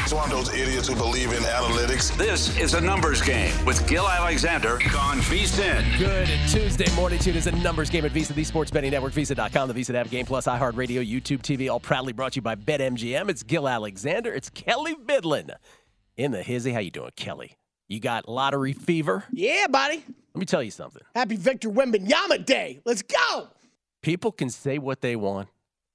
It's one of those idiots who believe in analytics. This is a numbers game with Gil Alexander on VSiN. Good Tuesday morning. Tune is a numbers game at VSiN, the Sports Betting Network, VSiN.com, the VSiN app, Game Plus, iHeartRadio, YouTube TV, all proudly brought to you by BetMGM. It's Gil Alexander. It's Kelly Bidlin in the hizzy. How you doing, Kelly? You got lottery fever? Yeah, buddy. Let me tell you something. Happy Victor Wembanyama Day. Let's go. People can say what they want.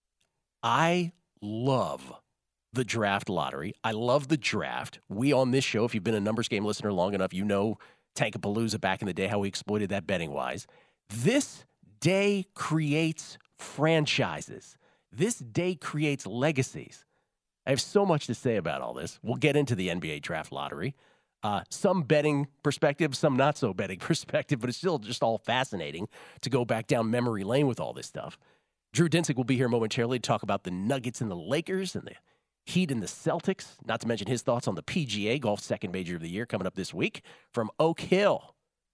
I love the draft lottery. I love the draft. We on this show, if you've been a numbers game listener long enough, you know Tankapalooza back in the day, how we exploited that betting-wise. This day creates franchises. This day creates legacies. I have so much to say about all this. We'll get into the NBA draft lottery. Some betting perspective, some not so betting perspective, but it's still just all fascinating to go back down memory lane with all this stuff. Drew Dinsick will be here momentarily to talk about the Nuggets and the Lakers and the Heat and the Celtics, not to mention his thoughts on the PGA, golf's second major of the year, coming up this week from Oak Hill.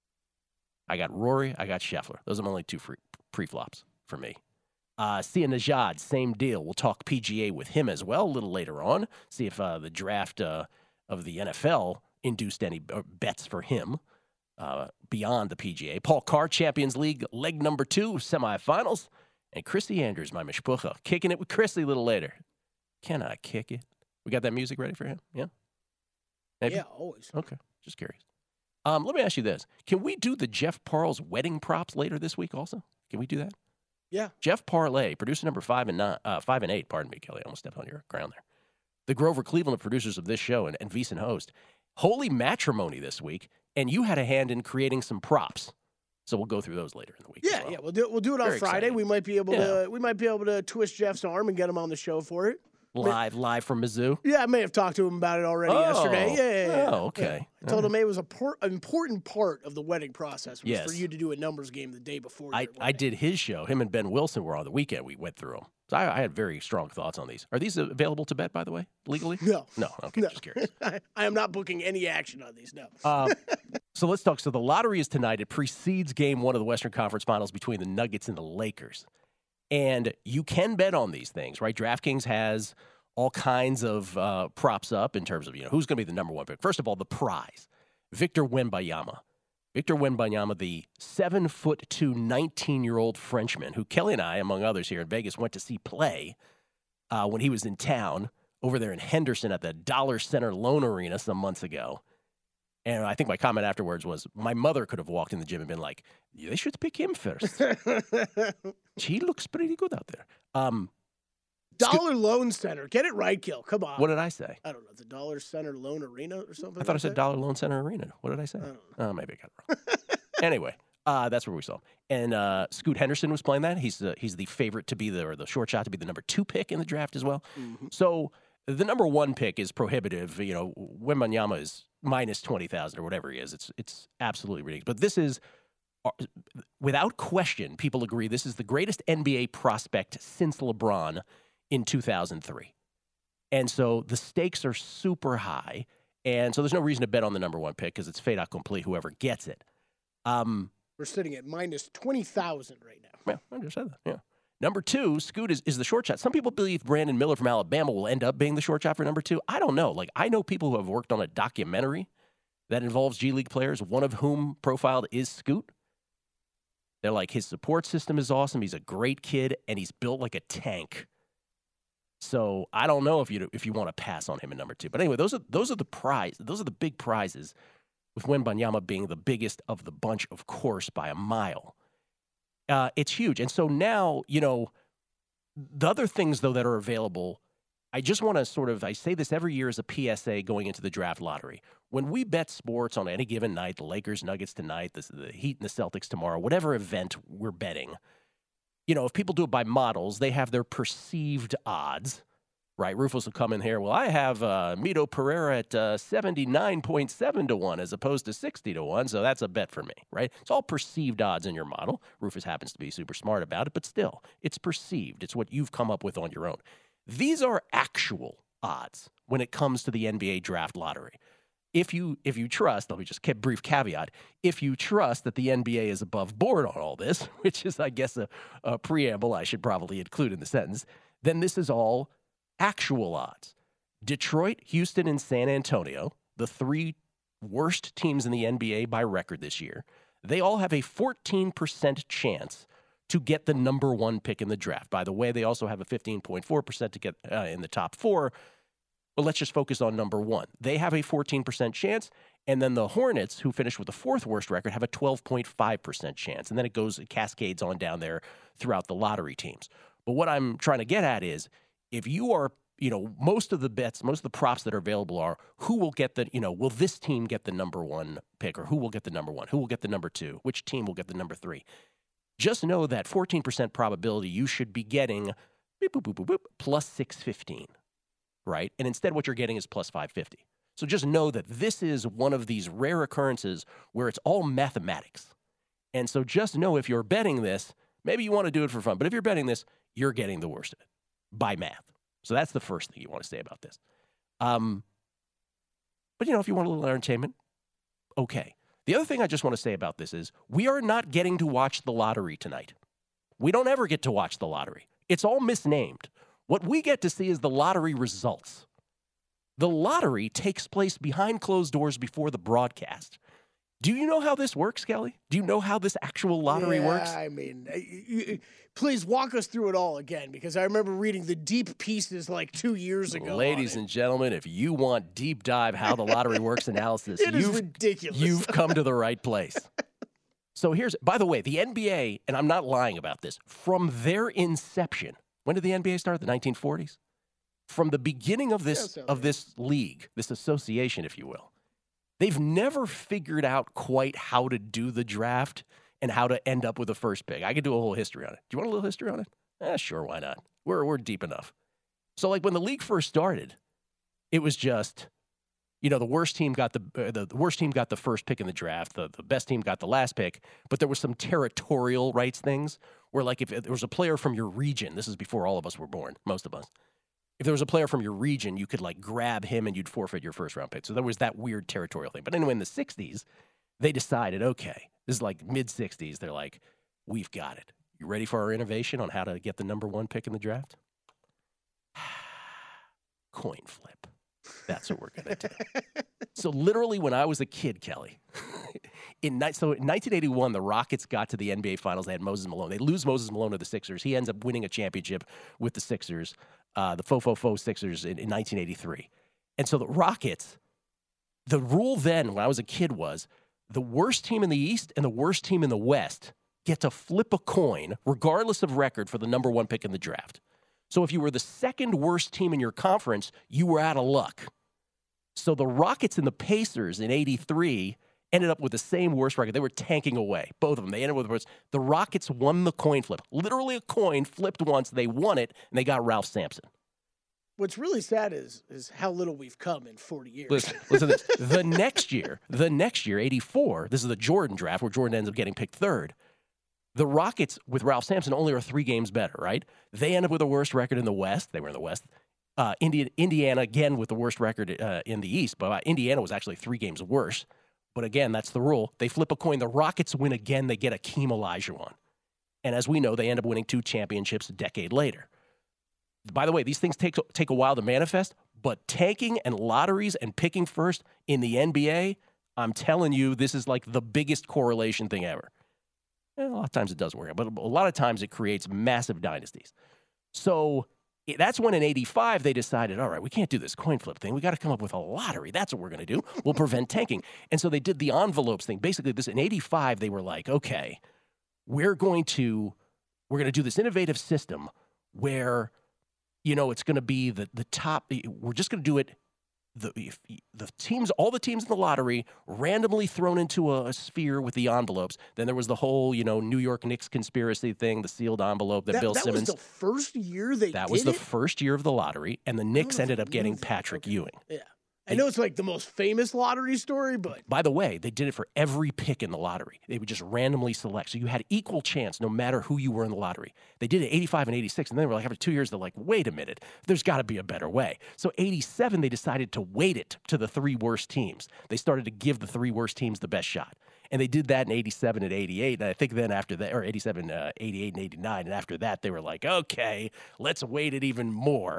I got Rory, I got Scheffler. Those are my only two pre-flops for me. Sia Nejad, same deal. We'll talk PGA with him as well a little later on, see if the draft of the NFL induced any bets for him beyond the PGA. Paul Carr, Champions League, leg number 2, semifinals. And Chrissy Andrews, my mishpucha, kicking it with Chrissy a little later. Can I kick it? We got that music ready for him? Yeah? Maybe? Yeah, always. Okay, just curious. Let me ask you this. Can we do the Jeff Parles wedding props later this week also? Can we do that? Yeah. Jeff Parlay, producer number 5 and 8, pardon me, Kelly. I almost stepped on your ground there. The Grover Cleveland producers of this show and VSiN host. Holy matrimony this week, and you had a hand in creating some props. So we'll go through those later in the week. Yeah, as well. yeah. We'll do it on Very Friday. exciting. We might be able to twist Jeff's arm and get him on the show for it. Live from Mizzou. Yeah, I may have talked to him about it already yesterday. Yeah. Oh, okay. Yeah. I told him it was an important part of the wedding process was Yes. for you to do a numbers game the day before. I did his show. Him and Ben Wilson were on the weekend. We went through them. So I had very strong thoughts on these. Are these available to bet, by the way, legally? No. No. Okay, No. just curious. I am not booking any action on these. No. So let's talk. So the lottery is tonight. It precedes Game 1 of the Western Conference Finals between the Nuggets and the Lakers. And you can bet on these things, right? DraftKings has all kinds of props up in terms of, who's going to be the number one pick. First of all, the prize, Victor Wembanyama. Victor Wembanyama, the 7'2", 19-year-old Frenchman who Kelly and I, among others here in Vegas, went to see play when he was in town over there in Henderson at the Dollar Center Loan Arena some months ago. And I think my comment afterwards was, my mother could have walked in the gym and been like, they should pick him first. He looks pretty good out there. Dollar Loan Center. Get it right, Gil. Come on. What did I say? I don't know. The Dollar Center Loan Arena or something? I thought I like said that? Dollar Loan Center Arena. What did I say? I don't Oh, maybe I got it wrong. Anyway, that's where we saw him. And Scoot Henderson was playing that. He's the favorite to be the short shot to be the number 2 pick in the draft as well. Mm-hmm. So the number 1 pick is prohibitive. Wembanyama is minus 20,000 or whatever he is. It's absolutely ridiculous. But this is, without question, people agree this is the greatest NBA prospect since LeBron in 2003. And so the stakes are super high. And so there's no reason to bet on the number 1 pick because it's fait accompli, whoever gets it. We're sitting at minus 20,000 right now. Yeah, I just said that. Yeah. Number 2, Scoot is the short shot. Some people believe Brandon Miller from Alabama will end up being the short shot for number 2. I don't know. I know people who have worked on a documentary that involves G League players, one of whom profiled is Scoot. They're like, his support system is awesome. He's a great kid, and he's built like a tank. So I don't know if you want to pass on him in number 2. But anyway, those are the prize. Those are the big prizes, with Wembanyama being the biggest of the bunch, of course, by a mile. It's huge. And so now, the other things, though, that are available, I just want to I say this every year as a PSA going into the draft lottery. When we bet sports on any given night, the Lakers, Nuggets tonight, the Heat and the Celtics tomorrow, whatever event we're betting, if people do it by models, they have their perceived odds, right? Rufus will come in here. Well, I have Mito Pereira at 79.7 to 1 as opposed to 60 to 1, so that's a bet for me, right? It's all perceived odds in your model. Rufus happens to be super smart about it, but still, it's perceived. It's what you've come up with on your own. These are actual odds when it comes to the NBA draft lottery. If you trust, let me just brief caveat, if you trust that the NBA is above board on all this, which is, I guess, a preamble I should probably include in the sentence, then this is all actual odds. Detroit, Houston, and San Antonio, the three worst teams in the NBA by record this year, they all have a 14% chance to get the number one pick in the draft. By the way, they also have a 15.4% to get in the top four. But let's just focus on number one. They have a 14% chance, and then the Hornets, who finished with the fourth worst record, have a 12.5% chance. And then it cascades on down there throughout the lottery teams. But what I'm trying to get at is, if you are, most of the bets, most of the props that are available are who will get the, will this team get the number one pick, or who will get the number one, who will get the number two, which team will get the number three. Just know that 14% probability you should be getting plus 615, right? And instead what you're getting is plus 550. So just know that this is one of these rare occurrences where it's all mathematics. And so just know, if you're betting this, maybe you want to do it for fun, but if you're betting this, you're getting the worst of it by math. So that's the first thing you want to say about this. But, if you want a little entertainment, okay. The other thing I just want to say about this is we are not getting to watch the lottery tonight. We don't ever get to watch the lottery. It's all misnamed. What we get to see is the lottery results. The lottery takes place behind closed doors before the broadcast. Do you know how this works, Kelly? Do you know how this actual lottery works? I mean, please walk us through it all again, because I remember reading the deep pieces like 2 years ago. Ladies and gentlemen, if you want deep dive how the lottery works analysis, it is ridiculous. You've come to the right place. So by the way, the NBA, and I'm not lying about this, from their inception, when did the NBA start? The 1940s? From the beginning of this league, this association, if you will, they've never figured out quite how to do the draft and how to end up with the first pick. I could do a whole history on it. Do you want a little history on it? Sure, why not? We're deep enough. So, like, when the league first started, it was just, the worst team got the worst team got the first pick in the draft. The best team got the last pick. But there was some territorial rights things where, like, if there was a player from your region, this is before all of us were born, most of us. If there was a player from your region, you could, like, grab him and you'd forfeit your first-round pick. So there was that weird territorial thing. But anyway, in the 60s, they decided, okay, this is like mid-60s. They're like, we've got it. You ready for our innovation on how to get the number one pick in the draft? Coin flip. That's what we're going to do. So literally when I was a kid, Kelly, in 1981, the Rockets got to the NBA Finals. They had Moses Malone. They lose Moses Malone to the Sixers. He ends up winning a championship with the Sixers. The Fo Sixers in 1983. And so the Rockets, the rule then when I was a kid was the worst team in the East and the worst team in the West get to flip a coin, regardless of record, for the number one pick in the draft. So if you were the second worst team in your conference, you were out of luck. So the Rockets and the Pacers in 83 ended up with the same worst record. They were tanking away, both of them. They ended up with the worst. The Rockets won the coin flip. Literally a coin flipped once. They won it, and they got Ralph Sampson. What's really sad is how little we've come in 40 years. Listen to this. The next year, 84, this is the Jordan draft where Jordan ends up getting picked third. The Rockets with Ralph Sampson only are 3 games better, right? They end up with the worst record in the West. They were in the West. Indiana, again, with the worst record in the East. But Indiana was actually 3 games worse. But again, that's the rule. They flip a coin. The Rockets win again. They get Akeem Olajuwon. And as we know, they end up winning 2 championships a decade later. By the way, these things take a while to manifest, but tanking and lotteries and picking first in the NBA, I'm telling you, this is like the biggest correlation thing ever. And a lot of times it doesn't work out, but a lot of times it creates massive dynasties. So that's when in 85 they decided, all right, we can't do this coin flip thing. We got to come up with a lottery. That's what we're going to do. We'll prevent tanking. And so they did the envelopes thing. Basically, in 85, they were like, okay, we're going to do this innovative system where, it's going to be the top. We're just going to do it. The teams, all the teams in the lottery, randomly thrown into a sphere with the envelopes. Then there was the whole, New York Knicks conspiracy thing, the sealed envelope that Bill Simmons. That was the first year they did it? That was the first year of the lottery, and the Knicks ended up getting Patrick Ewing. Yeah. I know it's like the most famous lottery story, but... By the way, they did it for every pick in the lottery. They would just randomly select. So you had equal chance no matter who you were in the lottery. They did it 85 and 86, and then they were like, after 2 years, they're like, wait a minute, there's got to be a better way. So 87, they decided to weight it to the 3 worst teams. They started to give the 3 worst teams the best shot. And they did that in 87 and 88, and I think then after that, or 87, 88, and 89, and after that, they were like, okay, let's weight it even more.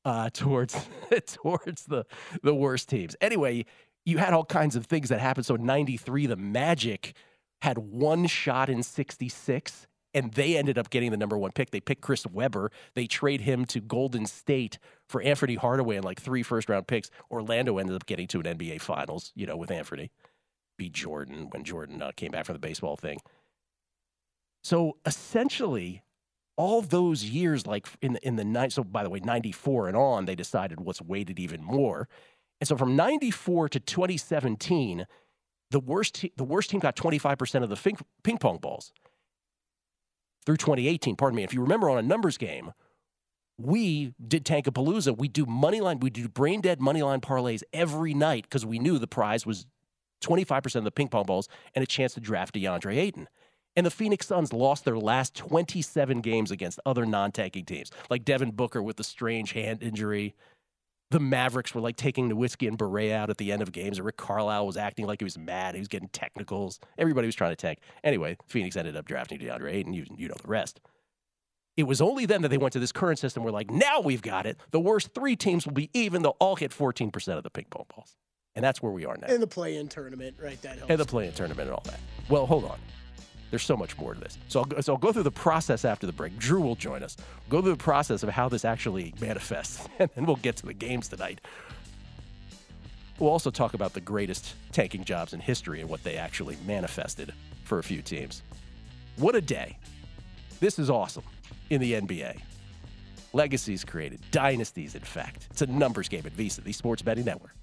towards towards the worst teams. Anyway, you had all kinds of things that happened. So in 93, the Magic had one shot in 66, and they ended up getting the number one pick. They picked Chris Webber. They trade him to Golden State for Anthony Hardaway and like 3 first-round picks. Orlando ended up getting to an NBA Finals, with Anthony. Beat Jordan when Jordan came back from the baseball thing. So essentially, all those years, like in the night. So by the way, 94 and on, they decided what's weighted even more. And so from 94 to 2017, the worst team got 25% of the ping pong balls. Through 2018, pardon me. If you remember on a numbers game, we did Tankapalooza. We do money line. We do brain dead money line parlays every night because we knew the prize was 25% of the ping pong balls and a chance to draft DeAndre Ayton. And the Phoenix Suns lost their last 27 games against other non-tanking teams, like Devin Booker with the strange hand injury. The Mavericks were like taking the whiskey and beret out at the end of games. And Rick Carlisle was acting like he was mad. He was getting technicals. Everybody was trying to tank. Anyway, Phoenix ended up drafting DeAndre Ayton. You know the rest. It was only then that they went to this current system where, like, now we've got it. The worst 3 teams will be even. They'll all get 14% of the ping pong balls. And that's where we are now. And the play-in tournament, right? That helps. And the play-in tournament and all that. Well, hold on. There's so much more to this. So I'll go through the process after the break. Drew will join us. We'll go through the process of how this actually manifests, and then we'll get to the games tonight. We'll also talk about the greatest tanking jobs in history and what they actually manifested for a few teams. What a day. This is awesome in the NBA. Legacies created. Dynasties, in fact. It's a numbers game at Visa, the Sports Betting Network.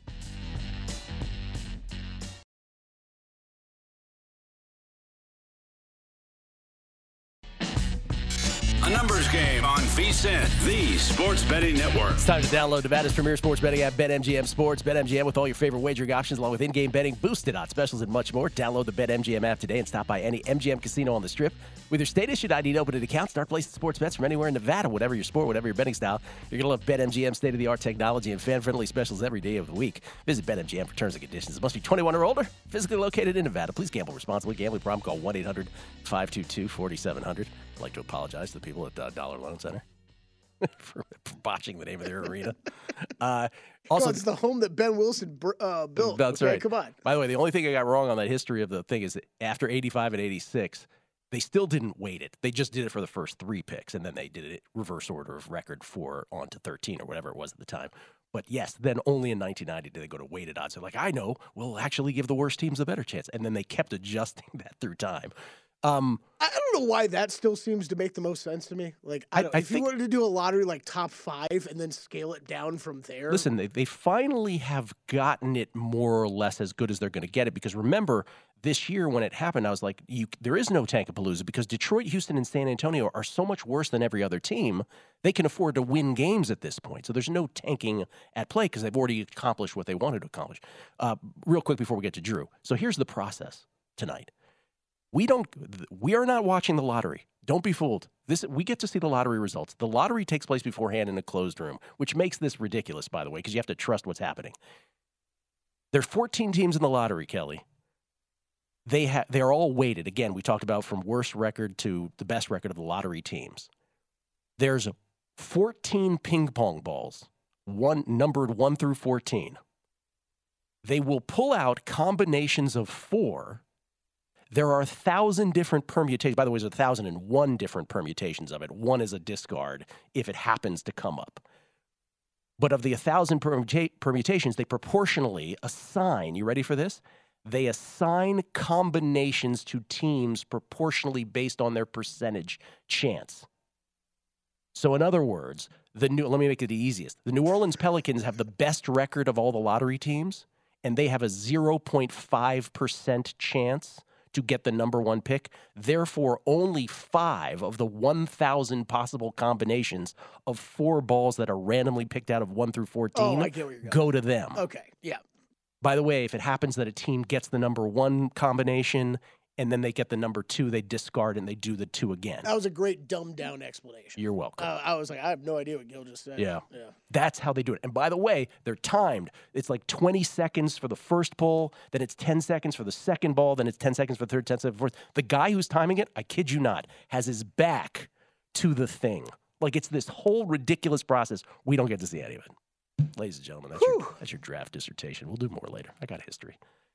A numbers game on VSiN, the Sports Betting Network. It's time to download Nevada's premier sports betting app, BetMGM Sports. BetMGM with all your favorite wagering options, along with in-game betting, boosted odds specials, and much more. Download the BetMGM app today and stop by any MGM casino on the Strip. With your state-issued ID to open an account, start placing sports bets from anywhere in Nevada. Whatever your sport, whatever your betting style, you're going to love BetMGM state-of-the-art technology and fan-friendly specials every day of the week. Visit BetMGM for terms and conditions. It must be 21 or older, physically located in Nevada. Please gamble responsibly. Gambling problem, call 1-800-522-4700. I'd like to apologize to the people at Dollar Loan Center for botching the name of their arena. Also, it's the home that Ben Wilson built. That's okay, right. Come on. By the way, the only thing I got wrong on that history of the thing is that after 85 and 86, they still didn't weight it. They just did it for the first 3 picks, and then they did it reverse order of record 4 on to 13 or whatever it was at the time. But yes, then only in 1990 did they go to weighted odds. They're like, I know, we'll actually give the worst teams a better chance. And then they kept adjusting that through time. I don't know why that still seems to make the most sense to me. Like, if you wanted to do a lottery like top 5 and then scale it down from there. Listen, they finally have gotten it more or less as good as they're going to get it. Because remember, this year when it happened, I was like, there is no Tankapalooza because Detroit, Houston, and San Antonio are so much worse than every other team. They can afford to win games at this point. So there's no tanking at play because they've already accomplished what they wanted to accomplish. Real quick before we get to Drew. So here's the process tonight. We are not watching the lottery. Don't be fooled. We get to see the lottery results. The lottery takes place beforehand in a closed room, which makes this ridiculous, by the way, because you have to trust what's happening. There's 14 teams in the lottery, Kelly. They're all weighted. Again, we talked about from worst record to the best record of the lottery teams. There's 14 ping pong balls, numbered 1 through 14. They will pull out combinations of 4. There are 1,000 different permutations. By the way, there's 1,001 different permutations of it. 1 is a discard if it happens to come up. But of the 1,000 permutations, they proportionally assign, you ready for this? They assign combinations to teams proportionally based on their percentage chance. So in other words, let me make it the easiest. The New Orleans Pelicans have the best record of all the lottery teams, and they have a 0.5% chance to get the number 1 pick. Therefore, only 5 of the 1,000 possible combinations of 4 balls that are randomly picked out of 1 through 14 go to them. Okay, yeah. By the way, if it happens that a team gets the number 1 combination and then they get the number 2, they discard and they do the 2 again. That was a great dumbed-down explanation. You're welcome. I was like, I have no idea what Gil just said. Yeah. That's how they do it. And by the way, they're timed. It's like 20 seconds for the first pull, then it's 10 seconds for the second ball, then it's 10 seconds for the third, 10 seconds for the fourth. The guy who's timing it, I kid you not, has his back to the thing. Like, it's this whole ridiculous process. We don't get to see any of it. Ladies and gentlemen, that's your draft dissertation. We'll do more later. I got history.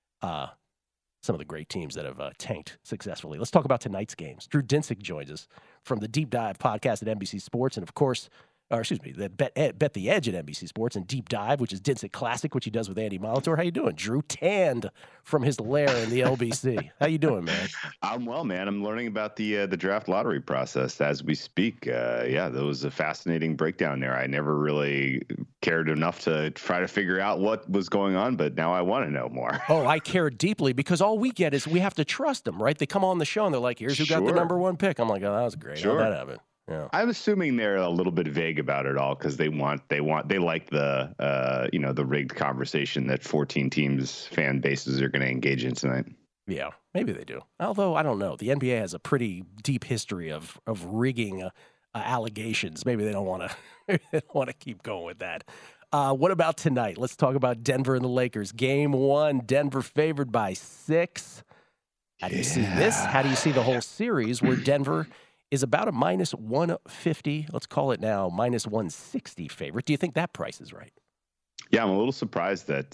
Some of the great teams that have tanked successfully. Let's talk about tonight's games. Drew Dinsick joins us from the Deep Dive podcast at NBC Sports, and of course, the Bet the Edge at NBC Sports, and Deep Dive, which is Dinsick Classic, which he does with Andy Molitor. How you doing, Drew? Tanned from his lair in the LBC. How you doing, man? I'm well, man. I'm learning about the draft lottery process as we speak. That was a fascinating breakdown there. I never really cared enough to try to figure out what was going on, but now I want to know more. Oh, I care deeply because all we get is we have to trust them, right? They come on the show and they're like, here's who got the number one pick. I'm like, oh, that was great. Sure. How'd that happen? Yeah. I'm assuming they're a little bit vague about it all because they like the the rigged conversation that 14 teams fan bases are going to engage in tonight. Yeah, maybe they do. Although I don't know, the NBA has a pretty deep history of rigging allegations. Maybe they don't want to keep going with that. What about tonight? Let's talk about Denver and the Lakers. Game 1, Denver favored by 6. How do you see this? How do you see the whole series where Denver is about a minus 150, let's call it now, minus 160 favorite? Do you think that price is right? Yeah, I'm a little surprised that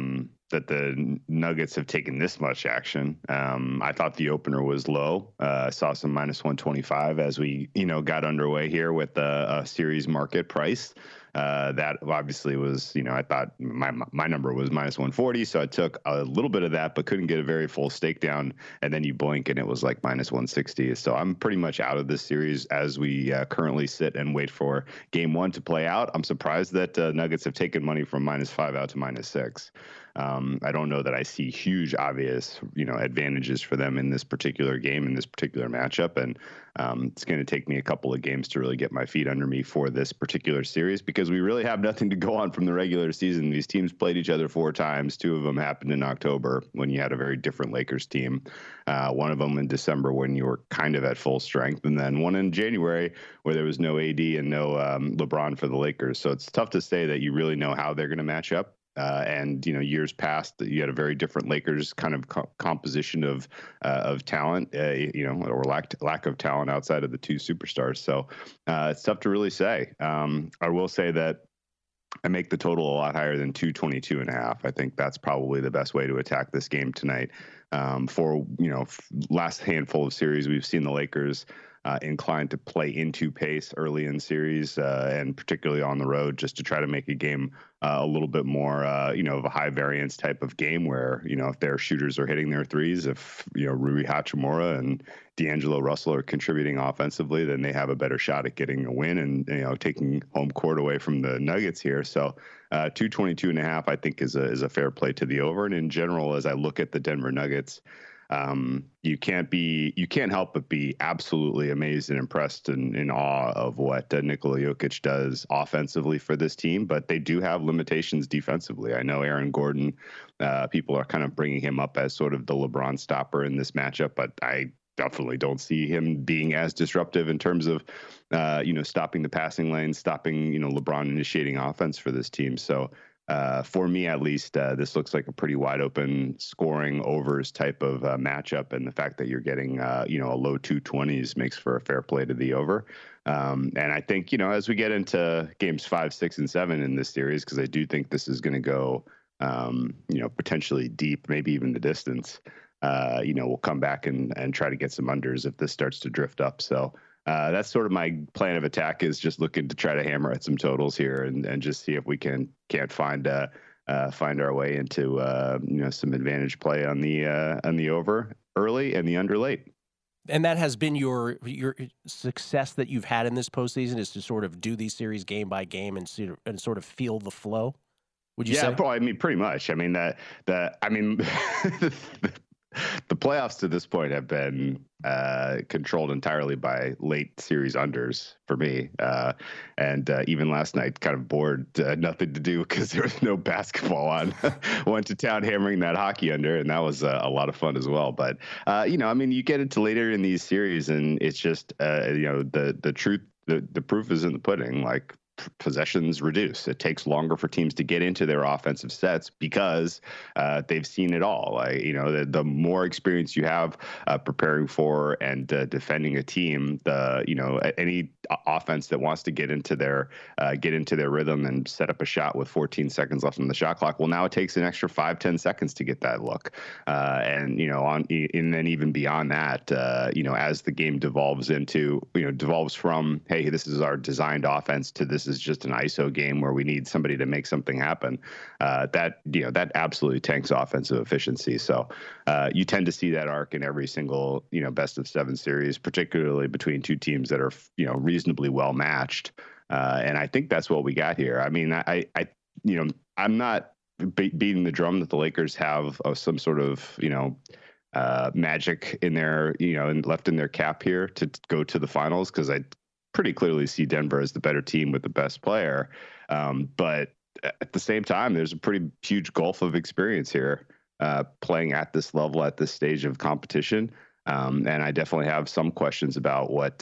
the Nuggets have taken this much action. I thought the opener was low. I saw some minus 125 as we got underway here with a series market price. That obviously was, I thought my number was minus 140. So I took a little bit of that, but couldn't get a very full stake down. And then you blink and it was like minus 160. So I'm pretty much out of this series as we currently sit and wait for game 1 to play out. I'm surprised that Nuggets have taken money from minus 5 out to minus 6. I don't know that I see huge obvious, advantages for them in this particular game, in this particular matchup. And it's going to take me a couple of games to really get my feet under me for this particular series because we really have nothing to go on from the regular season. These teams played each other 4 times. 2 of them happened in October when you had a very different Lakers team. One of them in December when you were kind of at full strength. And then one in January where there was no AD and no LeBron for the Lakers. So it's tough to say that you really know how they're going to match up. And years past, you had a very different Lakers kind of composition of talent, or lack of talent outside of the 2 superstars. So it's tough to really say. I will say that I make the total a lot higher than 222.5. I think that's probably the best way to attack this game tonight. For last handful of series, we've seen the Lakers inclined to play into pace early in series and particularly on the road just to try to make a game a little bit more, of a high variance type of game where, if their shooters are hitting their threes, if, Rui Hachimura and D'Angelo Russell are contributing offensively, then they have a better shot at getting a win and, taking home court away from the Nuggets here. So 222.5, I think is a fair play to the over. And in general, as I look at the Denver Nuggets, you can't help but be absolutely amazed and impressed and in awe of what Nikola Jokic does offensively for this team, but they do have limitations defensively. I know Aaron Gordon, people are kind of bringing him up as sort of the LeBron stopper in this matchup, but I definitely don't see him being as disruptive in terms of, stopping the passing lane, stopping, LeBron initiating offense for this team. So, for me, at least, this looks like a pretty wide open scoring overs type of matchup. And the fact that you're getting, a low 220s makes for a fair play to the over. And I think, as we get into games 5, 6, and 7 in this series, because I do think this is going to go, potentially deep, maybe even the distance, we'll come back and try to get some unders if this starts to drift up. So, that's sort of my plan of attack, is just looking to try to hammer at some totals here and just see if we can't find our way into some advantage play on the over early and the under late. And that has been your success that you've had in this postseason, is to sort of do these series game by game and sort of feel the flow. Would you say? Yeah, I mean, pretty much. I mean the playoffs to this point have been controlled entirely by late series unders for me. And even last night, kind of bored, nothing to do because there was no basketball on. Went to town hammering that hockey under, and that was a lot of fun as well. But, you get into later in these series, and it's just, the truth, the proof is in the pudding. Like, possessions reduce. It takes longer for teams to get into their offensive sets because they've seen it all. The more experience you have preparing for and defending a team, any offense that wants to get into their rhythm and set up a shot with 14 seconds left on the shot clock. Well, now it takes an extra 5-10 seconds to get that look, and then even beyond that, as the game devolves from, hey, this is our designed offense, to this is just an ISO game where we need somebody to make something happen. That absolutely tanks offensive efficiency. So you tend to see that arc in every single best of 7 series, particularly between two teams that are reasonably well matched. And I think that's what we got here. I mean, I'm not beating the drum that the Lakers have some sort of magic in their left in their cap here to go to the finals, because I pretty clearly see Denver as the better team with the best player. But at the same time, there's a pretty huge gulf of experience here playing at this level at this stage of competition. And I definitely have some questions about what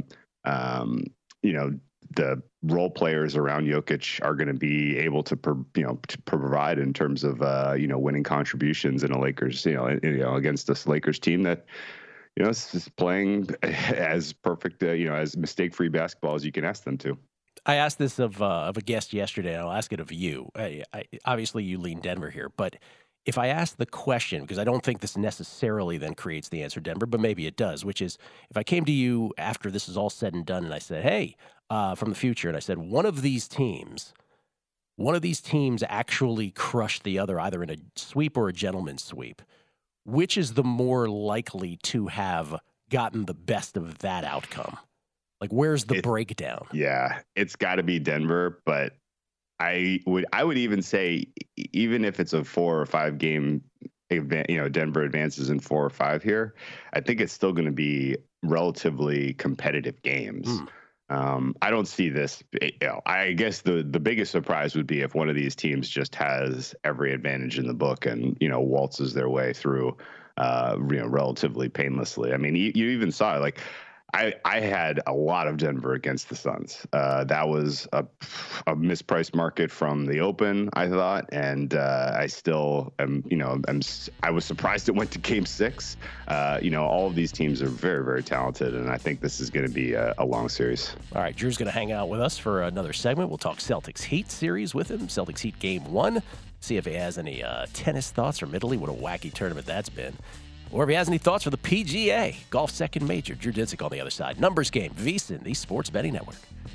the role players around Jokic are going to be able to provide in terms of winning contributions in a Lakers against this Lakers team that is playing as perfect as mistake-free basketball as you can ask them to. I asked this of a guest yesterday, and I'll ask it of you. Obviously, you lean Denver here, but if I ask the question, because I don't think this necessarily then creates the answer Denver, but maybe it does, which is if I came to you after this is all said and done and I said, hey, from the future, and I said, one of these teams actually crushed the other either in a sweep or a gentleman's sweep, which is the more likely to have gotten the best of that outcome? Like, where's the breakdown? Yeah, it's got to be Denver, but I would even say, even if it's a 4 or 5 game event, Denver advances in 4 or 5 here, I think it's still going to be relatively competitive games. I don't see this. I guess the biggest surprise would be if one of these teams just has every advantage in the book and waltzes their way through, relatively painlessly. I mean, you even saw it, like. I had a lot of Denver against the Suns. That was a mispriced market from the open, I thought, and I still am. I was surprised it went to Game 6. All of these teams are very, very talented, and I think this is going to be a long series. All right, Drew's going to hang out with us for another segment. We'll talk Celtics Heat series with him. Celtics Heat Game 1. See if he has any tennis thoughts from Italy. What a wacky tournament that's been. Or if he has any thoughts for the PGA, golf second major. Drew Dinsick on the other side. Numbers Game, VSiN, the Sports Betting Network.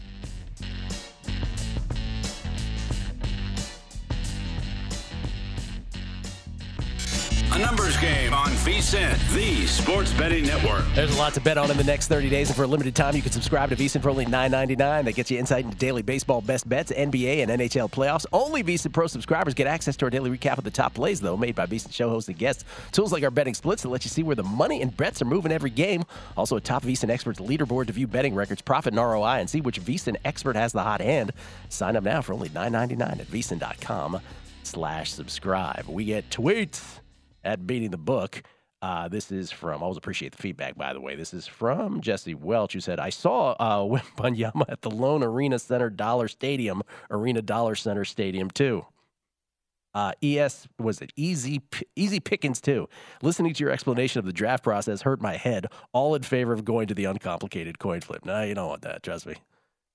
A numbers game on VSiN, the Sports Betting Network. There's a lot to bet on in the next 30 days, and for a limited time, you can subscribe to VSiN for only $9.99. That gets you insight into daily baseball best bets, NBA and NHL playoffs. Only VSiN Pro subscribers get access to our daily recap of the top plays, though, made by VSiN show hosts and guests. Tools like our betting splits that let you see where the money and bets are moving every game. Also, a top VSiN experts leaderboard to view betting records, profit, and ROI, and see which VSiN expert has the hot hand. Sign up now for only $9.99 at VSiN.com/subscribe. We get tweets at Beating the Book. This is from, I always appreciate the feedback, by the way. This is from Jesse Welch, who said, I saw Wembanyama at the Lone Arena Dollar Center Stadium, too. Was it Easy Pickens, too? Listening to your explanation of the draft process hurt my head, all in favor of going to the uncomplicated coin flip. No, you don't want that, trust me.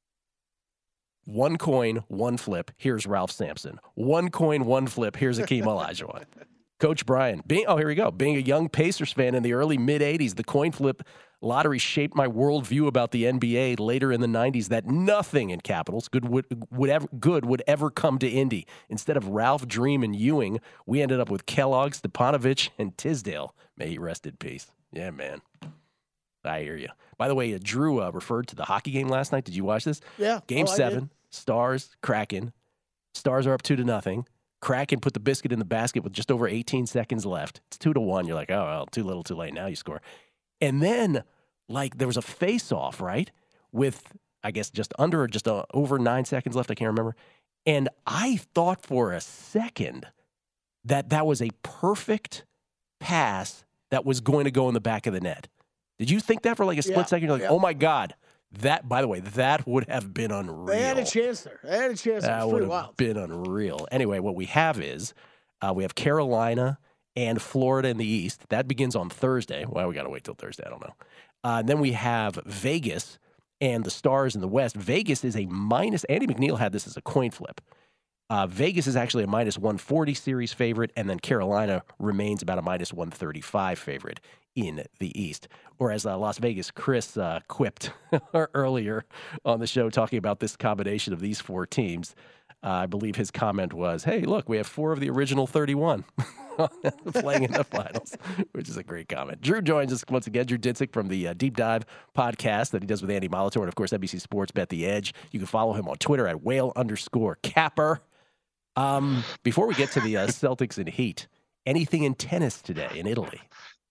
One coin, one flip, here's Ralph Sampson. One coin, one flip, here's Akeem Olajuwon. Coach Brian, being a young Pacers fan in the early mid-'80s, the coin flip lottery shaped my worldview about the NBA later in the 90s, that nothing in capitals good would ever come to Indy. Instead of Ralph, Dream, and Ewing, we ended up with Kellogg, Stepanovich, and Tisdale. May he rest in peace. Yeah, man. I hear you. By the way, Drew referred to the hockey game last night. Did you watch this? Yeah. Game 7, Stars, Kraken. Stars are up 2-0. Kraken put the biscuit in the basket with just over 18 seconds left. It's 2-1. You're like, oh, well, too little, too late. Now you score. And then, there was a face-off, right, with, I guess, just over 9 seconds left. I can't remember. And I thought for a second that was a perfect pass that was going to go in the back of the net. Did you think that for a split second? You're like, oh, my God. That, by the way, that would have been unreal. They had a chance there. That would have been unreal. Anyway, what we have is we have Carolina and Florida in the East. That begins on Thursday. Well, we got to wait till Thursday. I don't know. Then we have Vegas and the Stars in the West. Vegas is a minus. Andy McNeil had this as a coin flip. Vegas is actually a minus 140 series favorite, and then Carolina remains about a minus 135 favorite in the East. Or as Las Vegas Chris quipped earlier on the show talking about this combination of these four teams, I believe his comment was, hey, look, we have 4 of the original 31 playing in the finals, which is a great comment. Drew joins us once again. Drew Dinsick from the Deep Dive podcast that he does with Andy Molitor and, of course, NBC Sports Bet The Edge. You can follow him on Twitter at whale_capper. Before we get to the Celtics and Heat, anything in tennis today in Italy?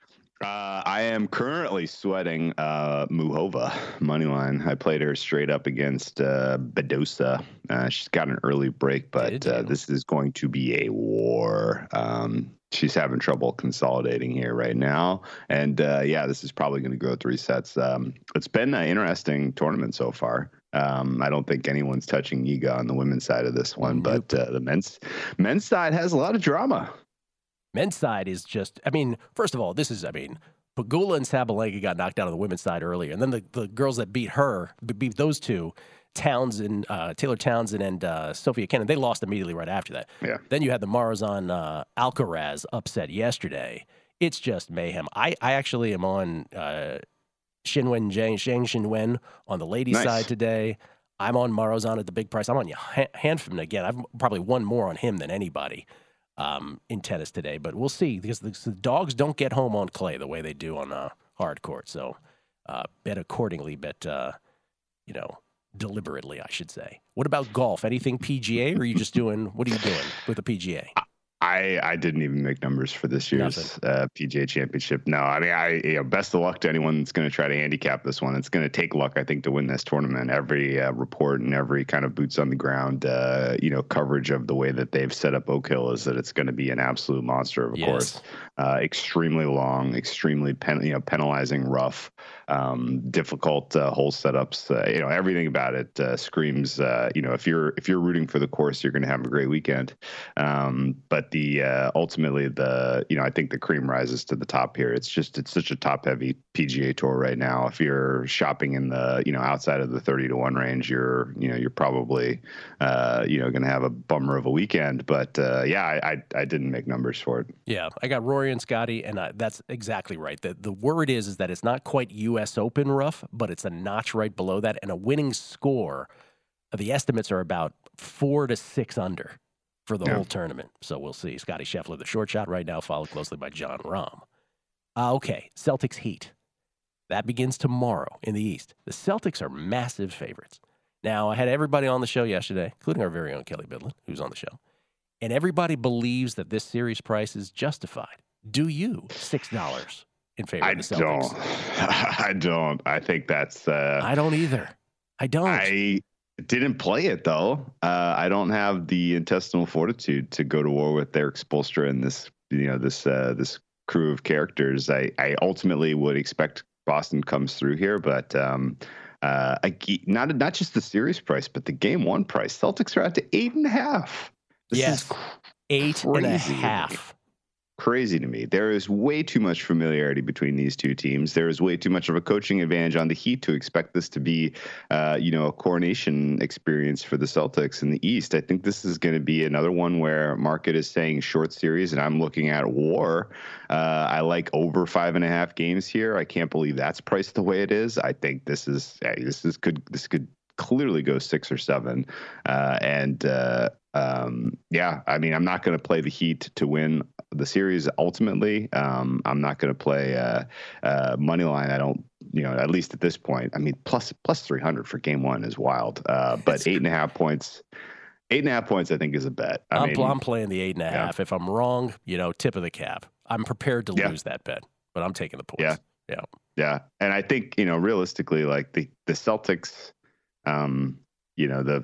I am currently sweating Muhova moneyline. I played her straight up against Badosa. She's got an early break, but this is going to be a war. She's having trouble consolidating here right now. And this is probably going to go 3 sets. It's been an interesting tournament so far. I don't think anyone's touching Iga on the women's side of this one, but the men's side has a lot of drama. Men's side is just, first of all, Pegula and Sabalenka got knocked out of the women's side earlier. And then the girls that beat those two, Taylor Townsend and Sophia Kenin, they lost immediately right after that. Yeah. Then you had the Marazon Alcaraz upset yesterday. It's just mayhem. I actually am on Zheng Xinwen on the ladies' side today. I'm on Marazon at the big price. I'm on Hanfman again. I've probably won more on him than anybody in tennis today, but we'll see because the dogs don't get home on clay the way they do on hard court. So bet accordingly, deliberately, I should say. What about golf? Anything PGA, or what are you doing with the PGA? I didn't even make numbers for this year's PGA Championship. No, best of luck to anyone that's going to try to handicap this one. It's going to take luck, I think, to win this tournament. Every report and every kind of boots on the ground, coverage of the way that they've set up Oak Hill is that it's going to be an absolute monster of a course. Extremely long, extremely penalizing rough, difficult hole setups. Everything about it screams. If you're rooting for the course, you're going to have a great weekend. But ultimately I think the cream rises to the top here. It's such a top heavy PGA Tour right now. If you're shopping in the outside of the 30-1 range, you're probably going to have a bummer of a weekend. But I didn't make numbers for it. Yeah, I got Rory and Scotty, and that's exactly right. The word is that it's not quite U.S. Open rough, but it's a notch right below that, and a winning score. The estimates are about 4 to 6 under for the whole tournament. So we'll see. Scotty Scheffler, the short shot right now, followed closely by Jon Rahm. Okay, Celtics Heat. That begins tomorrow in the East. The Celtics are massive favorites. Now, I had everybody on the show yesterday, including our very own Kelly Bidlin, who's on the show, and everybody believes that this series price is justified. Do you? $6 in favor of the Celtics. I don't. I think that's... I don't either. I don't. I didn't play it, though. I don't have the intestinal fortitude to go to war with Eric Spoelstra and this crew of characters. I ultimately would expect Boston comes through here, but not just the series price, but the game one price. Celtics are out to 8.5. This is 8.5. Crazy to me. There is way too much familiarity between these two teams. There is way too much of a coaching advantage on the Heat to expect this to be, a coronation experience for the Celtics in the East. I think this is going to be another one where market is saying short series, and I'm looking at war. I like over 5.5 games here. I can't believe that's priced the way it is. I think this could clearly go 6 or 7, I'm not going to play the Heat to win the series ultimately. I'm not going to play money line. I don't, at least at this point. Plus 300 for game one is wild. But 8.5 points. 8.5 points, I think, is a bet. I'm playing the 8.5. Yeah. If I'm wrong, tip of the cap. I'm prepared to lose that bet, but I'm taking the points. Yeah. And I think realistically, like the Celtics. The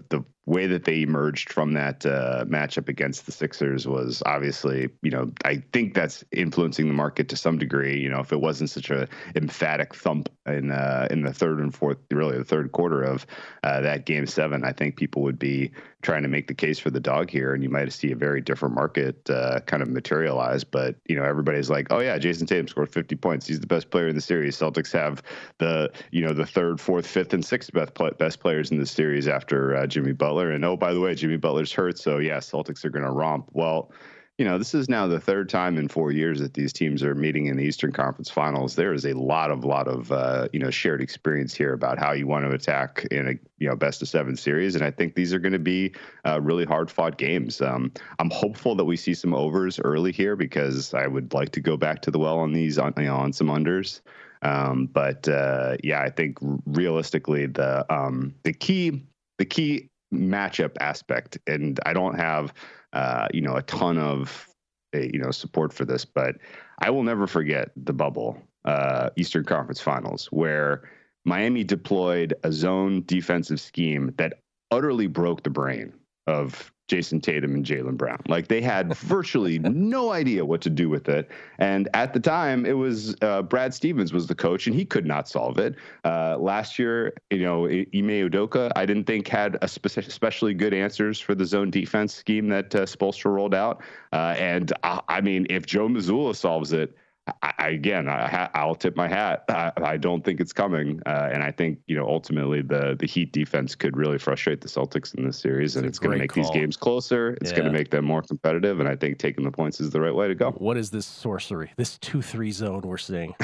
way that they emerged from that matchup against the Sixers was obviously, I think that's influencing the market to some degree. If it wasn't such a emphatic thump in the third and fourth, really the third quarter of that Game 7, I think people would be trying to make the case for the dog here, and you might see a very different market kind of materialize. But everybody's like, oh yeah, Jason Tatum scored 50 points. He's the best player in the series. Celtics have the third, fourth, fifth, and sixth best players in the series after Jimmy Butler. And oh, by the way, Jimmy Butler's hurt, so yeah, Celtics are going to romp. Well, this is now the third time in 4 years that these teams are meeting in the Eastern Conference Finals. There is a lot of shared experience here about how you want to attack in a best of 7 series, and I think these are going to be really hard fought games. I'm hopeful that we see some overs early here because I would like to go back to the well on these on some unders. But I think realistically the key matchup aspect, and I don't have a ton of support for this, but I will never forget the bubble Eastern Conference Finals where Miami deployed a zone defensive scheme that utterly broke the brain of Jason Tatum and Jaylen Brown. Like, they had virtually no idea what to do with it. And at the time, it was Brad Stevens was the coach, and he could not solve it. Last year, Ime Udoka, I didn't think had especially good answers for the zone defense scheme that Spoelstra rolled out. And I mean, if Joe Mazzulla solves it, I'll tip my hat. I don't think it's coming, and I think ultimately the Heat defense could really frustrate the Celtics in this series, and it's going to make these games closer. It's going to make them more competitive, and I think taking the points is the right way to go. What is this sorcery? This 2-3 zone we're seeing?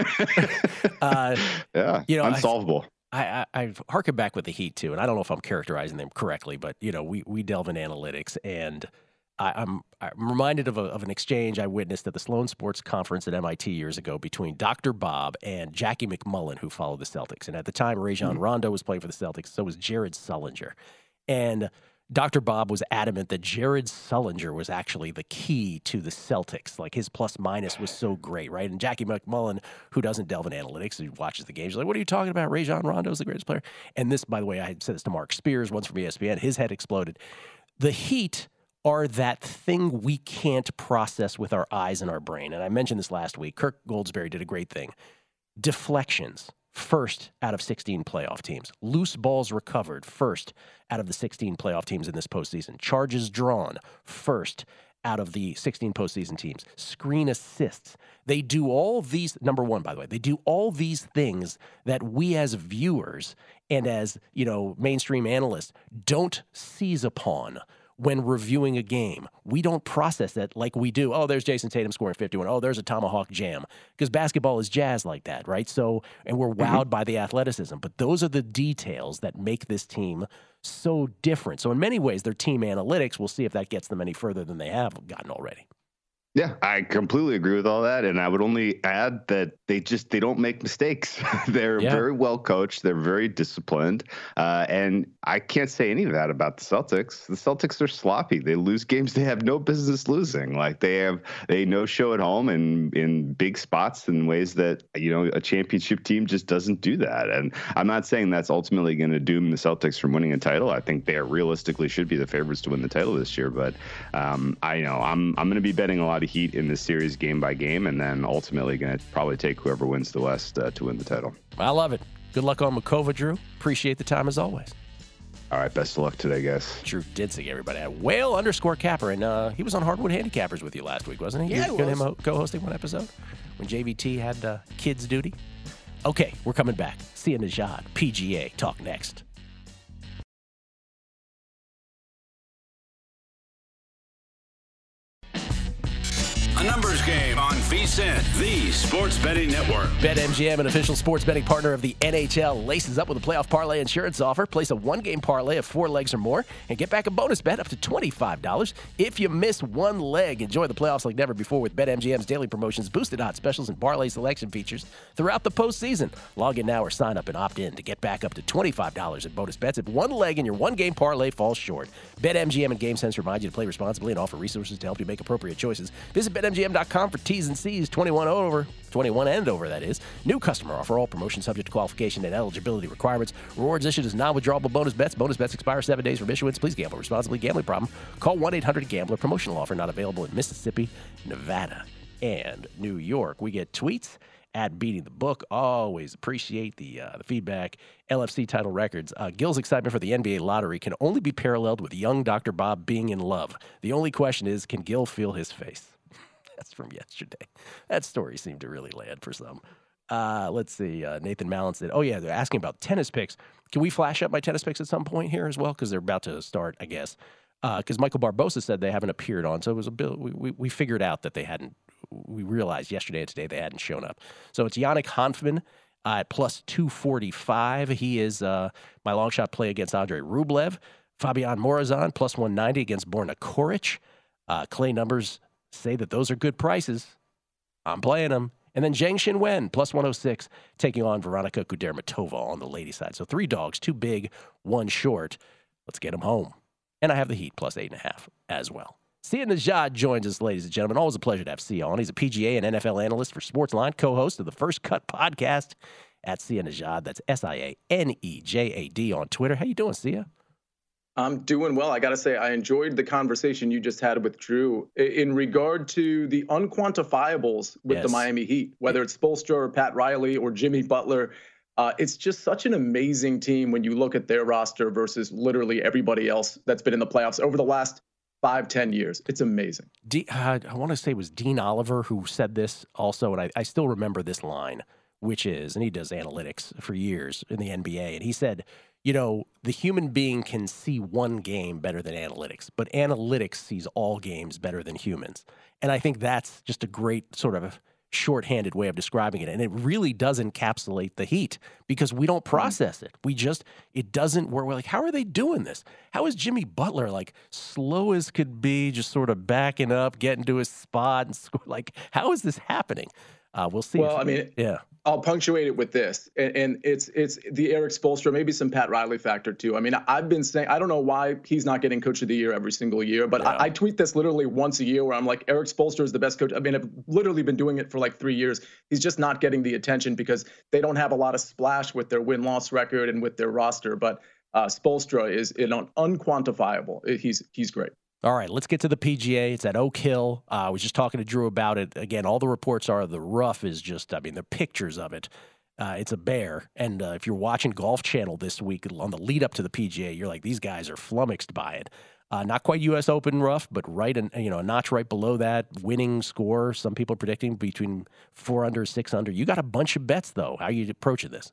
Unsolvable. I've harkened back with the Heat too, and I don't know if I'm characterizing them correctly, but we delve in analytics, and I'm reminded of an exchange I witnessed at the Sloan Sports Conference at MIT years ago between Dr. Bob and Jackie McMullen, who followed the Celtics. And at the time, Rajon Rondo was playing for the Celtics, so was Jared Sullinger. And Dr. Bob was adamant that Jared Sullinger was actually the key to the Celtics. Like, his plus-minus was so great, right? And Jackie McMullen, who doesn't delve in analytics, who watches the games, is like, what are you talking about? Rajon Rondo's the greatest player. And this, by the way, I had said this to Mark Spears, once from ESPN. His head exploded. The Heat are that thing we can't process with our eyes and our brain. And I mentioned this last week. Kirk Goldsberry did a great thing. Deflections, first out of 16 playoff teams. Loose balls recovered, first out of the 16 playoff teams in this postseason. Charges drawn, first out of the 16 postseason teams. Screen assists. They do all these, number one, by the way, they do all these things that we as viewers and as, mainstream analysts don't seize upon when reviewing a game. We don't process it like we do. Oh, there's Jason Tatum scoring 51. Oh, there's a tomahawk jam. Because basketball is jazz like that, right? So, and we're wowed by the athleticism. But those are the details that make this team so different. So in many ways, their team analytics, we'll see if that gets them any further than they have gotten already. Yeah, I completely agree with all that. And I would only add that they don't make mistakes. They're very well coached. They're very disciplined. And I can't say any of that about the Celtics. The Celtics are sloppy. They lose games they have no business losing. Like, they no show at home and in big spots in ways that, a championship team just doesn't do that. And I'm not saying that's ultimately going to doom the Celtics from winning a title. I think they realistically should be the favorites to win the title this year. But I'm going to be betting a lot of Heat in this series game by game, and then ultimately going to probably take whoever wins the West to win the title. I love it. Good luck on Makova, Drew. Appreciate the time as always. All right, best of luck today, guys. Drew Dinsick, everybody. At Whale_Capper, and he was on Hardwood Handicappers with you last week, wasn't he? Yeah, he was. Him co-hosting one episode when JVT had kids duty. Okay, we're coming back. Sia Nejad, PGA. Talk next. A numbers game on VSiN, the Sports Betting Network. BetMGM, an official sports betting partner of the NHL, laces up with a playoff parlay insurance offer. Place a one-game parlay of 4 legs or more and get back a bonus bet up to $25 if you miss one leg. Enjoy the playoffs like never before with BetMGM's daily promotions, boosted odds specials, and parlay selection features throughout the postseason. Log in now or sign up and opt in to get back up to $25 in bonus bets if one leg in your one-game parlay falls short. BetMGM and GameSense remind you to play responsibly and offer resources to help you make appropriate choices. Visit BetMGM BetMGM.com for T's and C's. 21 and over, that is. New customer offer. All promotions subject to qualification and eligibility requirements. Rewards issued as non-withdrawable bonus bets. Bonus bets expire 7 days from issuance. Please gamble responsibly. Gambling problem? Call 1-800-GAMBLER. Promotional offer not available in Mississippi, Nevada, and New York. We get tweets at Beating the Book. Always appreciate the feedback. LFC title records. Gil's excitement for the NBA lottery can only be paralleled with young Dr. Bob being in love. The only question is, can Gil feel his face? That's from yesterday. That story seemed to really land for some. Let's see. Nathan Mallon said, they're asking about tennis picks. Can we flash up my tennis picks at some point here as well? Because they're about to start, I guess. Because Michael Barbosa said they haven't appeared on. So it was a bit, we figured out that they hadn't. We realized yesterday and today they hadn't shown up. So it's Yannick Hanfmann at plus 245. He is my long shot play against Andre Rublev. Fabian Morazan plus 190 against Borna Koric. Clay numbers say that those are good prices. I'm playing them. And then Zhang Xinwen plus 106 taking on Veronika Kudermetova on the lady side. So 3 dogs, 2 big, 1 short. Let's get them home. And I have the Heat plus 8.5 as well. Sia Nejad joins us, ladies and gentlemen. Always a pleasure to have Sia on. He's a PGA and NFL analyst for Sportsline, co-host of the First Cut podcast at Sia Nejad. That's SIANEJAD on Twitter. How you doing, Sia? I'm doing well. I got to say, I enjoyed the conversation you just had with Drew in regard to the unquantifiables with the Miami Heat, whether it's Spoelstra or Pat Riley or Jimmy Butler. It's just such an amazing team when you look at their roster versus literally everybody else that's been in the playoffs over the last 5-10 years. It's amazing. I want to say it was Dean Oliver who said this also, and I still remember this line, which is, and he does analytics for years in the NBA, and he said, the human being can see one game better than analytics, but analytics sees all games better than humans. And I think that's just a great sort of shorthanded way of describing it. And it really does encapsulate the Heat because we don't process it. We're like, how are they doing this? How is Jimmy Butler like slow as could be, just sort of backing up, getting to his spot and score? Like, how is this happening? We'll see. Well, I'll punctuate it with this, and it's the Eric Spoelstra, maybe some Pat Riley factor too. I mean, I've been saying, I don't know why he's not getting Coach of the Year every single year, but I tweet this literally once a year where I'm like, Eric Spoelstra is the best coach. I mean, I've literally been doing it for like 3 years. He's just not getting the attention because they don't have a lot of splash with their win-loss record and with their roster. But Spoelstra is unquantifiable. He's great. All right, let's get to the PGA. It's at Oak Hill. I was just talking to Drew about it. Again, all the reports are the rough is just, they're pictures of it. It's a bear. And if you're watching Golf Channel this week on the lead up to the PGA, you're like, these guys are flummoxed by it. Not quite U.S. Open rough, but a notch right below that. Winning score, some people are predicting between 4 under, 6 under. You got a bunch of bets, though. How are you approaching this?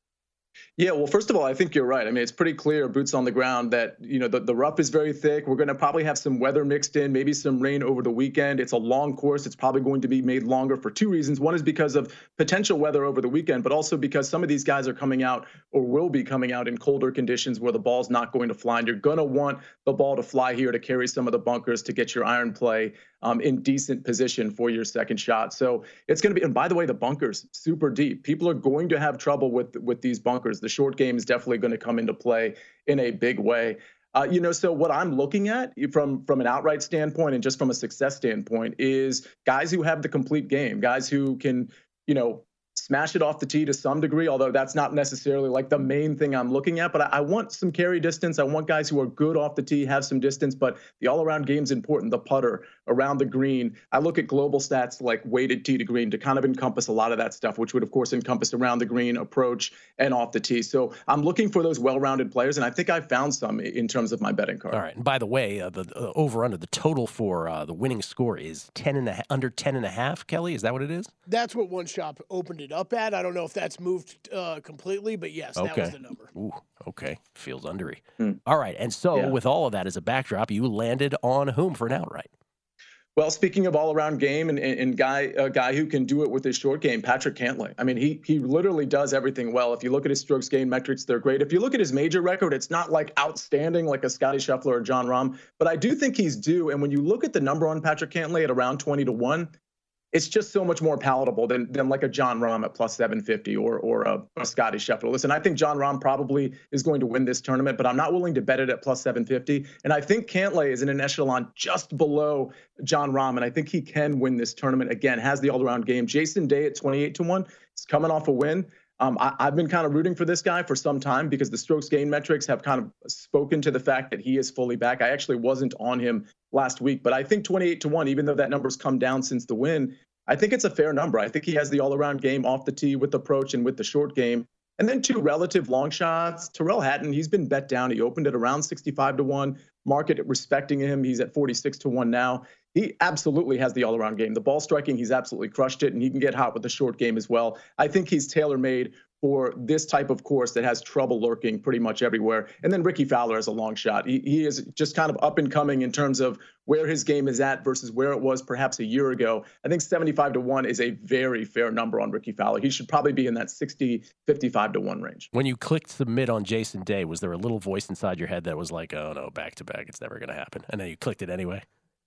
Yeah, well, first of all, I think you're right. I mean, it's pretty clear, boots on the ground, that, the rough is very thick. We're going to probably have some weather mixed in, maybe some rain over the weekend. It's a long course. It's probably going to be made longer for 2 reasons. One is because of potential weather over the weekend, but also because some of these guys are coming out or will be coming out in colder conditions where the ball's not going to fly. And you're going to want the ball to fly here to carry some of the bunkers to get your iron play in decent position for your second shot. So it's going to be, and by the way, the bunkers, super deep. People are going to have trouble with these bunkers. The short game is definitely going to come into play in a big way. So what I'm looking at from an outright standpoint and just from a success standpoint is guys who have the complete game, guys who can, smash it off the tee to some degree, although that's not necessarily like the main thing I'm looking at. But I want some carry distance. I want guys who are good off the tee, have some distance, but the all-around game's important. The putter around the green. I look at global stats like weighted tee to green to kind of encompass a lot of that stuff, which would, of course, encompass around the green, approach, and off the tee. So I'm looking for those well-rounded players, and I think I found some in terms of my betting card. All right. And by the way, the over-under, the total for the winning score is under 10.5, Kelly? Is that what it is? That's what one shop opened it up at. I don't know if that's moved completely, but yes, that was the number. Ooh, okay. Feels undery. All right. And so with all of that as a backdrop, you landed on whom for an outright? Well, speaking of all-around game and a guy who can do it with his short game, Patrick Cantlay. I mean, he literally does everything well. If you look at his strokes gained metrics, they're great. If you look at his major record, it's not like outstanding like a Scottie Scheffler or Jon Rahm, but I do think he's due. And when you look at the number on Patrick Cantlay at around 20-1, it's just so much more palatable than like a Jon Rahm at plus 750 or a Scottie Scheffler. Listen, I think Jon Rahm probably is going to win this tournament, but I'm not willing to bet it at plus 750. And I think Cantlay is in an echelon just below Jon Rahm, and I think he can win this tournament. Again, has the all-around game. Jason Day at 28-1 is coming off a win. I've been kind of rooting for this guy for some time because the strokes gain metrics have kind of spoken to the fact that he is fully back. I actually wasn't on him last week, but I think 28-1, even though that number's come down since the win, I think it's a fair number. I think he has the all-around game off the tee with approach and with the short game. And then two relative long shots. Tyrrell Hatton, he's been bet down. He opened at around 65-1. Market respecting him. He's at 46-1 now. He absolutely has the all-around game. The ball striking, he's absolutely crushed it, and he can get hot with the short game as well. I think he's tailor-made for this type of course that has trouble lurking pretty much everywhere. And then Ricky Fowler has a long shot. He is just kind of up and coming in terms of where his game is at versus where it was perhaps a year ago. I think 75-1 is a very fair number on Ricky Fowler. He should probably be in that 55-1 range. When you clicked submit on Jason Day, was there a little voice inside your head that was like, oh no, back-to-back, it's never going to happen? And then you clicked it anyway?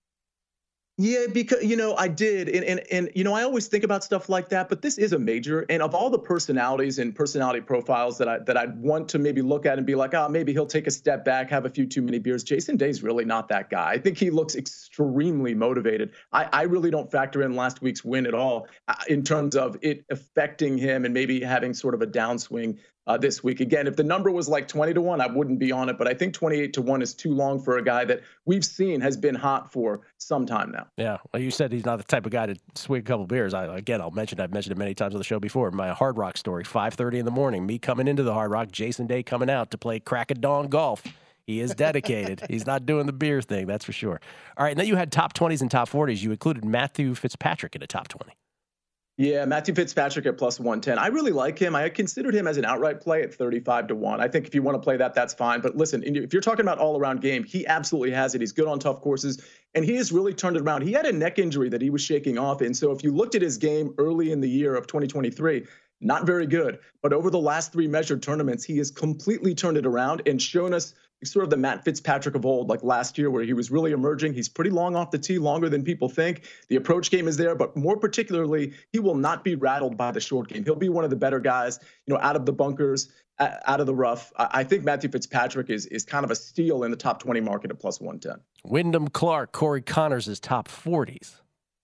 Yeah, because, I did. And I always think about stuff like that, but this is a major. And of all the personalities and personality profiles that I'd want to maybe look at and be like, maybe he'll take a step back, have a few too many beers, Jason Day's really not that guy. I think he looks extremely motivated. I really don't factor in last week's win at all in terms of it affecting him and maybe having sort of a downswing this week. Again, if the number was like 20-1, I wouldn't be on it, but I think 28-1 is too long for a guy that we've seen has been hot for some time now. Yeah, well, you said he's not the type of guy to swig a couple beers. I've mentioned it many times on the show before. My Hard Rock story, 5:30 in the morning, me coming into the Hard Rock, Jason Day coming out to play crack of dawn golf. He is dedicated. He's not doing the beer thing, that's for sure. All right, and then you had top 20s and top 40s. You included Matthew Fitzpatrick in a top 20. Yeah, Matthew Fitzpatrick at plus 110. I really like him. I considered him as an outright play at 35-1. I think if you want to play that, that's fine. But listen, if you're talking about all-around game, he absolutely has it. He's good on tough courses, and he has really turned it around. He had a neck injury that he was shaking off, and so if you looked at his game early in the year of 2023, not very good. But over the last three measured tournaments, he has completely turned it around and shown us sort of the Matt Fitzpatrick of old, like last year, where he was really emerging. He's pretty long off the tee, longer than people think. The approach game is there, but more particularly, he will not be rattled by the short game. He'll be one of the better guys, out of the bunkers, out of the rough. I think Matthew Fitzpatrick is kind of a steal in the top 20 market at plus 110. Wyndham Clark, Corey Connors is top 40s.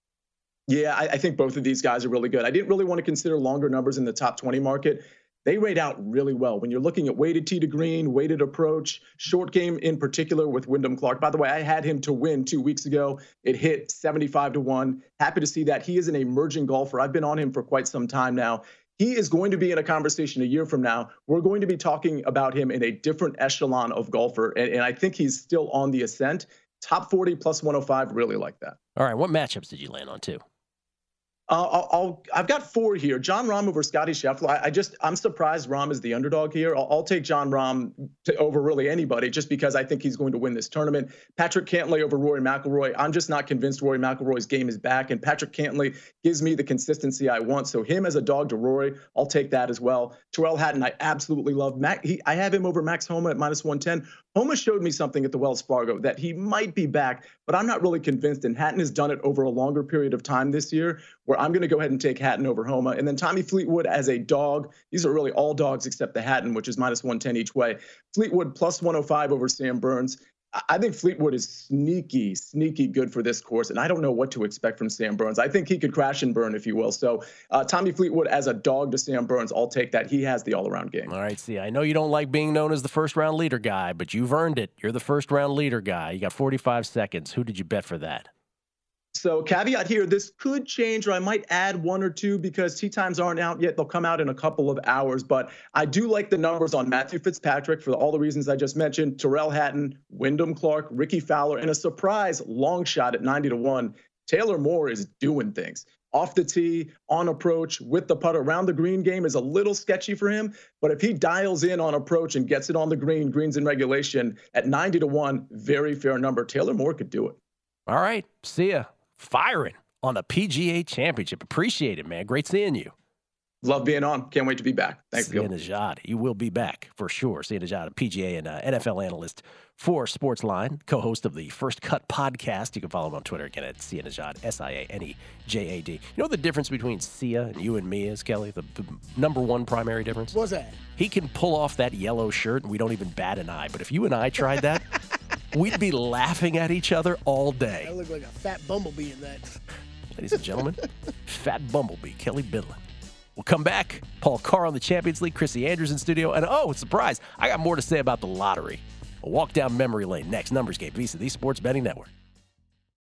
Yeah, I think both of these guys are really good. I didn't really want to consider longer numbers in the top 20 market. They rate out really well. When you're looking at weighted tee to green, weighted approach, short game in particular with Wyndham Clark. By the way, I had him to win 2 weeks ago. It hit 75-1. Happy to see that. He is an emerging golfer. I've been on him for quite some time now. He is going to be in a conversation a year from now. We're going to be talking about him in a different echelon of golfer, and I think he's still on the ascent. Top 40 plus 105, really like that. All right, what matchups did you land on too? I've got four here. Jon Rahm over Scottie Scheffler. I'm surprised Rahm is the underdog here. I'll take Jon Rahm over really anybody just because I think he's going to win this tournament. Patrick Cantlay over Rory McIlroy. I'm just not convinced Rory McIlroy's game is back, and Patrick Cantlay gives me the consistency I want. So him as a dog to Rory, I'll take that as well. Tyrrell Hatton, I absolutely love. I have him over Max Homa at minus 110. Homa showed me something at the Wells Fargo that he might be back, but I'm not really convinced. And Hatton has done it over a longer period of time this year, where I'm going to go ahead and take Hatton over Homa. And then Tommy Fleetwood as a dog. These are really all dogs except the Hatton, which is minus 110 each way. Fleetwood plus 105 over Sam Burns. I think Fleetwood is sneaky good for this course, and I don't know what to expect from Sam Burns. I think he could crash and burn, if you will. So Tommy Fleetwood as a dog to Sam Burns, I'll take that. He has the all-around game. All right, see, I know you don't like being known as the first-round leader guy, but you've earned it. You're the first-round leader guy. You got 45 seconds. Who did you bet for that? So caveat here, this could change, or I might add one or two because tee times aren't out yet. They'll come out in a couple of hours, but I do like the numbers on Matthew Fitzpatrick for all the reasons I just mentioned. Tyrrell Hatton, Wyndham Clark, Ricky Fowler, and a surprise long shot at 90-1. Taylor Moore is doing things. Off the tee, on approach, with the putter. Around the green game is a little sketchy for him, but if he dials in on approach and gets it on the green, greens in regulation, at 90-1, very fair number. Taylor Moore could do it. All right, see ya. Firing on the PGA Championship. Appreciate it, man. Great seeing you. Love being on. Can't wait to be back. Thanks, Sia Nejad. You will be back for sure. Sia Nejad, a PGA and NFL analyst for Sportsline, co-host of the First Cut podcast. You can follow him on Twitter again at Sia Nejad, Sianejad. You know what the difference between Sia and you and me is, Kelly? The number one primary difference? What's that? He can pull off that yellow shirt and we don't even bat an eye. But if you and I tried that, we'd be laughing at each other all day. I look like a fat bumblebee in that. Ladies and gentlemen, fat bumblebee, Kelly Bidlin. We'll come back. Paul Carr on the Champions League, Chrissy Andrews in studio. And surprise, I got more to say about the lottery. We'll walk down memory lane next. Numbers Game, VSiN, the Sports Betting Network.